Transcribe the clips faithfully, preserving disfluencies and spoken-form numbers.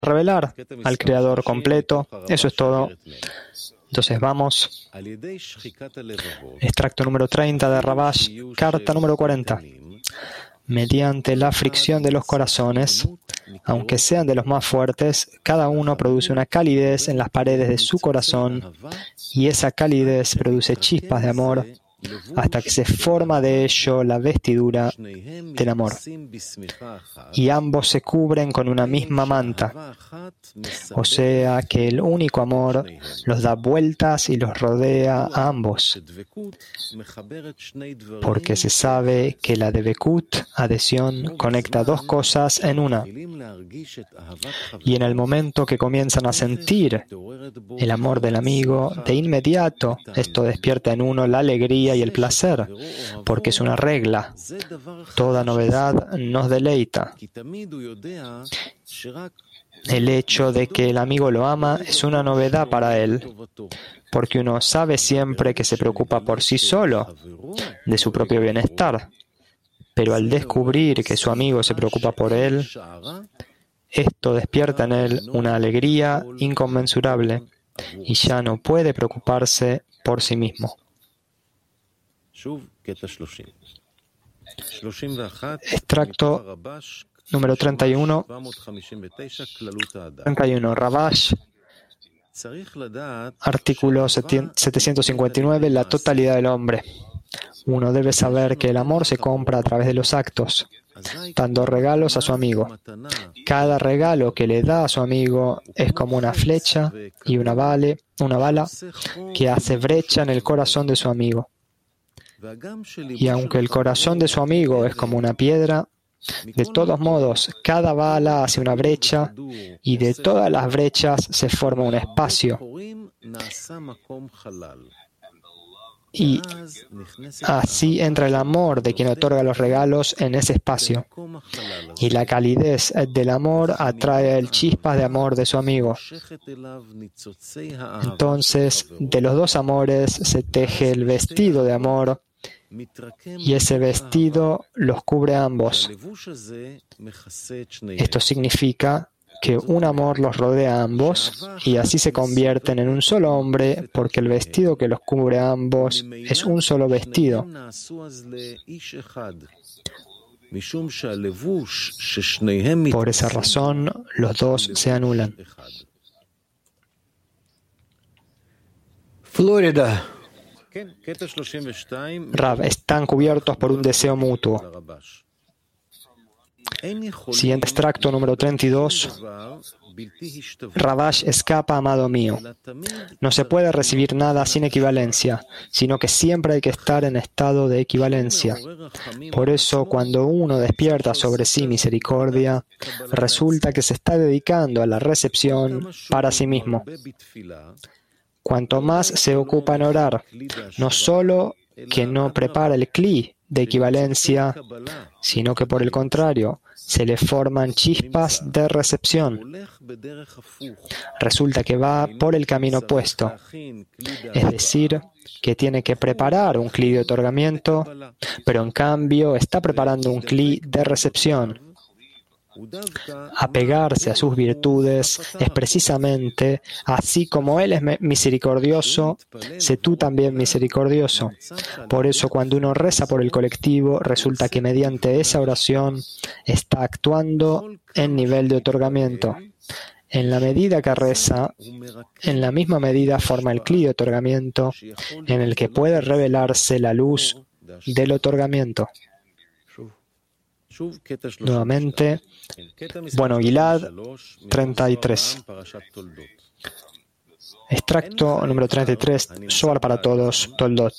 revelar al Creador completo. Eso es todo. Entonces vamos. Extracto número treinta de Rabash, carta número cuarenta. Mediante la fricción de los corazones, aunque sean de los más fuertes, cada uno produce una calidez en las paredes de su corazón, y esa calidez produce chispas de amor, hasta que se forma de ello la vestidura del amor. Y ambos se cubren con una misma manta. O sea que el único amor los da vueltas y los rodea a ambos. Porque se sabe que la Devekut, adhesión, conecta dos cosas en una. Y en el momento que comienzan a sentir el amor del amigo, de inmediato esto despierta en uno la alegría y el placer, porque es una regla. Toda novedad nos deleita. El hecho de que el amigo lo ama es una novedad para él, porque uno sabe siempre que se preocupa por sí solo, de su propio bienestar. Pero al descubrir que su amigo se preocupa por él, esto despierta en él una alegría inconmensurable y ya no puede preocuparse por sí mismo. Extracto número treinta y uno. treinta y uno. Rabash, artículo setecientos cincuenta y nueve, la totalidad del hombre. Uno debe saber que el amor se compra a través de los actos, dando regalos a su amigo. Cada regalo que le da a su amigo es como una flecha y una, vale, una bala que hace brecha en el corazón de su amigo. Y aunque el corazón de su amigo es como una piedra, de todos modos, cada bala hace una brecha y de todas las brechas se forma un espacio. Y así entra el amor de quien otorga los regalos en ese espacio. Y la calidez del amor atrae el chispas de amor de su amigo. Entonces, de los dos amores se teje el vestido de amor, y ese vestido los cubre a ambos. Esto significa que un amor los rodea a ambos y así se convierten en un solo hombre, porque el vestido que los cubre a ambos es un solo vestido. Por esa razón, los dos se anulan. Florida. Rav, están cubiertos por un deseo mutuo. Siguiente extracto número treinta y dos. Rabash escapa, amado mío. No se puede recibir nada sin equivalencia, sino que siempre hay que estar en estado de equivalencia. Por eso, cuando uno despierta sobre sí misericordia, resulta que se está dedicando a la recepción para sí mismo. Cuanto más se ocupa en orar, no solo que no prepara el cli de equivalencia, sino que por el contrario, se le forman chispas de recepción. Resulta que va por el camino opuesto, es decir, que tiene que preparar un cli de otorgamiento, pero en cambio está preparando un cli de recepción. Apegarse a sus virtudes es precisamente, así como Él es misericordioso, sé tú también misericordioso. Por eso, cuando uno reza por el colectivo, resulta que mediante esa oración está actuando en nivel de otorgamiento. En la medida que reza, en la misma medida forma el cli de otorgamiento en el que puede revelarse la luz del otorgamiento. Nuevamente, bueno, Gilad treinta y tres. Extracto número treinta y tres, Zohar para todos, Toldot.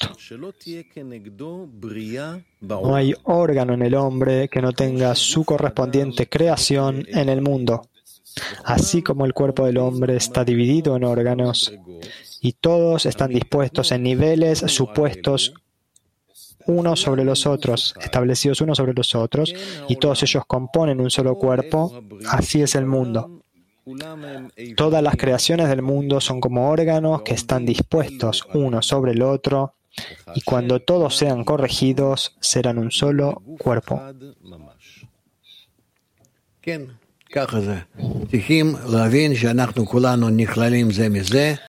No hay órgano en el hombre que no tenga su correspondiente creación en el mundo. Así como el cuerpo del hombre está dividido en órganos, y todos están dispuestos en niveles supuestos unos sobre los otros, establecidos unos sobre los otros, y todos ellos componen un solo cuerpo, así es el mundo. Todas las creaciones del mundo son como órganos que están dispuestos uno sobre el otro, y cuando todos sean corregidos, serán un solo cuerpo. ככה זה. צריכים להבין שאנחנו כולנו נכללים זה מזה.